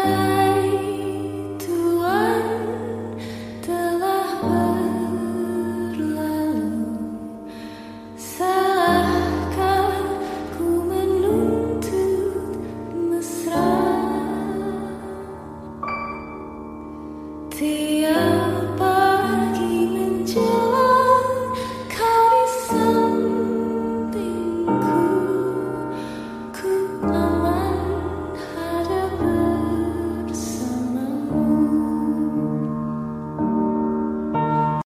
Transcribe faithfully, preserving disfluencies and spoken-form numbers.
Andai Tuhan telah berlalu, salahkah ku menuntut mesra? Tiap